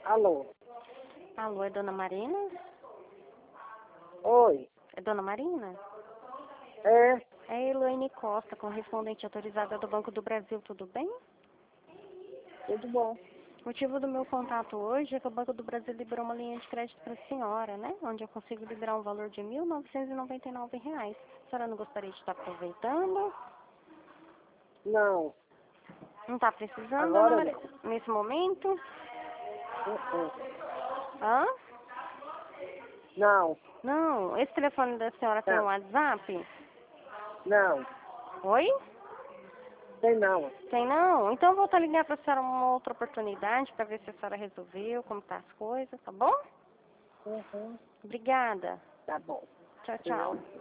Alô? Alô, é Dona Marina? Oi? É Dona Marina? É? É a Elaine Costa, correspondente autorizada do Banco do Brasil, tudo bem? Tudo bom. O motivo do meu contato hoje é que o Banco do Brasil liberou uma linha de crédito para a senhora, né? Onde eu consigo liberar um valor de R$ 1.999. A senhora não gostaria de estar aproveitando? Não. Não está precisando, Dona Agora Marina? não. Nesse momento? Uh-uh. Hã? Não. Não. Esse telefone da senhora tem um Não. WhatsApp? Não. Oi? Tem não. Tem não? Então eu vou estar ligando para a senhora uma outra oportunidade para ver se a senhora resolveu, como tá as coisas, tá bom? Uhum. Obrigada. Tá bom. Tchau, tchau.